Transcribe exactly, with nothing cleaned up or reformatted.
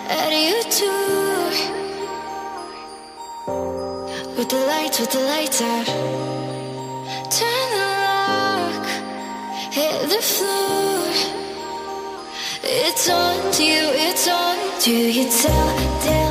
at you too. With the lights, with the lights out. Turn the lock, hit the floor. It's on to you, it's on. Do you tell?